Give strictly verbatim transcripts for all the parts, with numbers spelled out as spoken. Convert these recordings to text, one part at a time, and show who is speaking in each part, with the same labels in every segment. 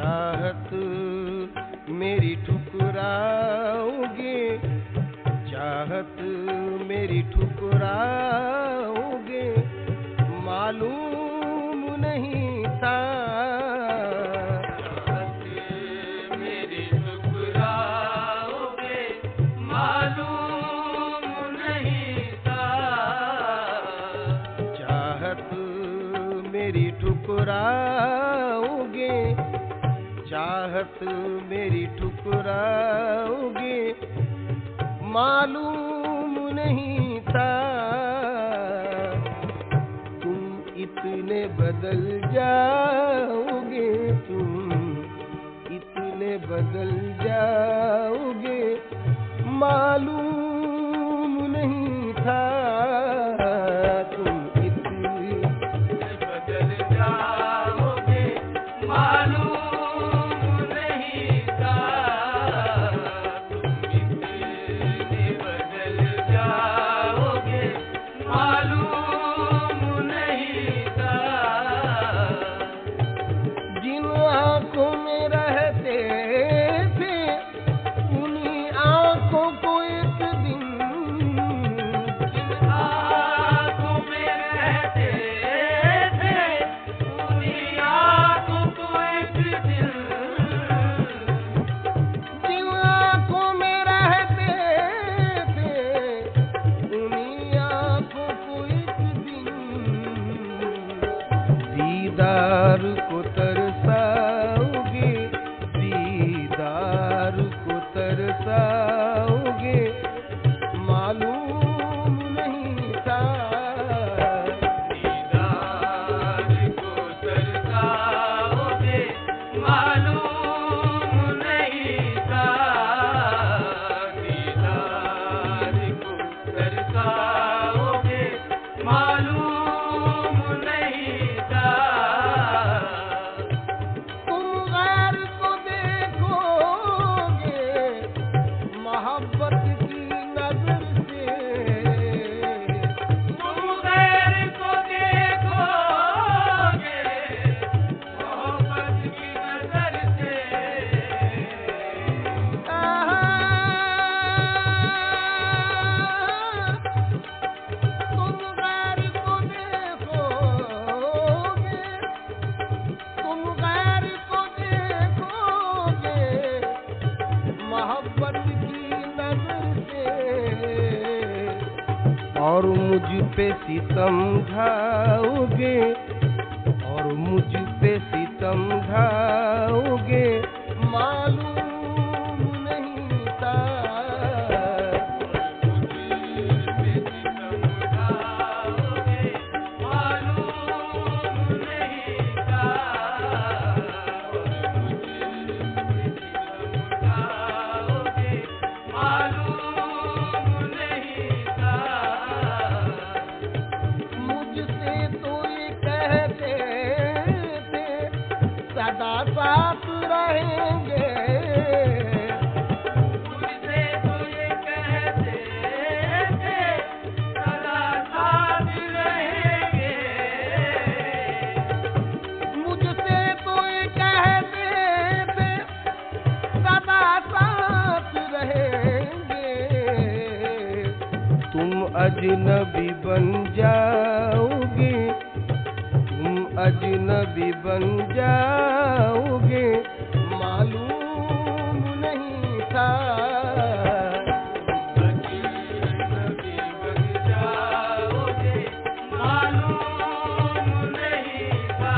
Speaker 1: चाहत मेरी ठुकराओगे, चाहत मेरी ठुकराओगे, मालूम नहीं था।
Speaker 2: चाहत मेरी ठुकराओगे, मालूम नहीं था।
Speaker 1: चाहत मेरी ठुकराओगे, चाहत मेरी ठुकराओगे, मालूम नहीं था। तुम इतने बदल जाओगे, तुम इतने बदल जाओगे, मालूम नहीं था। तुम इतने
Speaker 2: बदल जाओगे, मालूम नहीं था। तुम इतने बदल जाओगे, मालूम नहीं था।
Speaker 1: जिन आँखों में रहते थे, उन्हीं आँखों को एक दिन,
Speaker 2: जिन आँखों में रहते थे, उन्हीं आँखों को एक दिन,
Speaker 1: जिन आँखों में रहते थे, उन्हीं आँखों को एक दिन, दीदार को तरसाओगे, दीदार को तरसाओगे, मालूम नहीं था।
Speaker 2: दीदार को तरसाओगे, मालूम नहीं था। दीदार को तरसाओगे, मालूम नहीं था।
Speaker 1: तुम गैर को देखोगे मोहब्बत की नजर से,
Speaker 2: तुम गैर को देखोगे, मोहब्बत की नजर से।
Speaker 1: आहा, तुम गैर को देखोगे, तुम गैर को देखोगे मोहब्बत की नजर से, और मुझ पे सितम ढाओगे, और मुझ पे सितम ढाओगे, मालूम नहीं था।
Speaker 2: मालूम नहीं था। मालूम नहीं था।
Speaker 1: मुझसे तो ये कहते थे सदा साथ रहेंगे,
Speaker 2: मुझसे तो ये कहते थे, सदा साथ रहेंगे।
Speaker 1: मुझसे तो ये कहते थे सदा साथ रहेंगे। तुम अजनबी बन जाओगे, तुम अजनबी बन जाओगे, मालूम नहीं था।
Speaker 2: अजनबी बन जाओगे, मालूम नहीं था।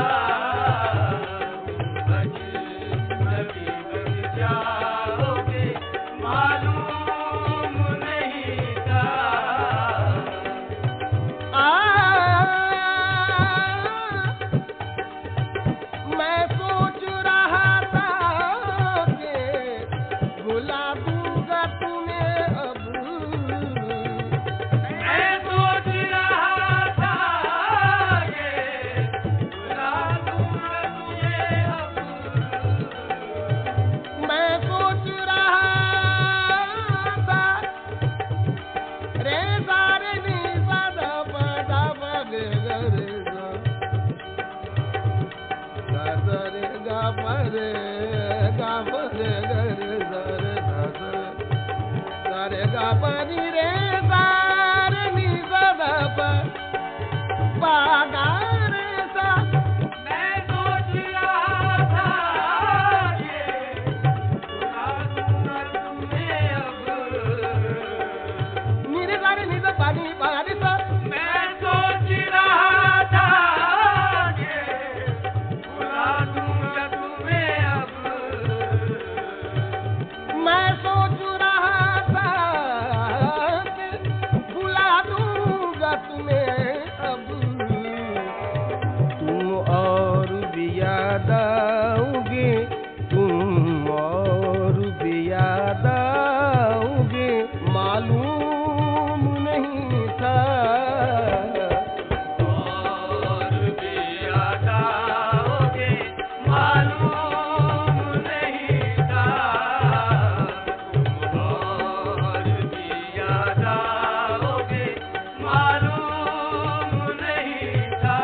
Speaker 2: अजनबी बन जाओगे, मालूम नहीं था।
Speaker 1: आ, मैं सोच रहा था कि भुला दूंगा तुम्हें अब,
Speaker 2: मैं सोच रहा था कि भुला दूंगा तुम्हें अब।
Speaker 1: मैं सोच रहा था रे सारे नी सदा पदा पगे रे गा रे गा परे रे सार नी सदा प पागा रे सा
Speaker 2: मैं सोच रहा था ये भुला दूंगा तुम्हें अब
Speaker 1: नीरे सारे नी सा पानी पानी सा
Speaker 2: मैं सोच रहा था ये भुला दूंगा तुम्हें अब
Speaker 1: मैं सोच रहा था कि भुला दूंगा तुम्हें अब तुम और भी याद आओगे तुम और भी याद आओगे मालूम नहीं था
Speaker 2: और भी याद आओगे मालूम नहीं था तुम और भी याद आओगे मालूम नहीं था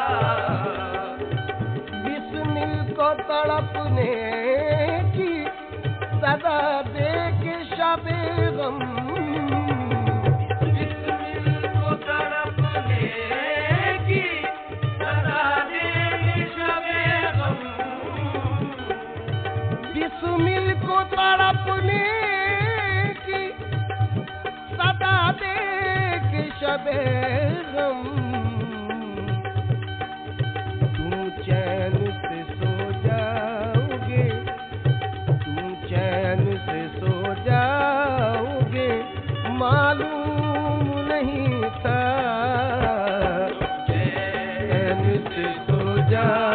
Speaker 1: बिस्मिल को तड़पने की सदा दे के शबे गम
Speaker 2: बिस्मिल को तड़पने की सदा देगी शबे गम
Speaker 1: बिस्मिल को तड़पने की सदा दे के शबे गम तुम चैन से सो जाओगे तुम चैन से सो जाओगे मालूम नहीं था चैन से सो जाओ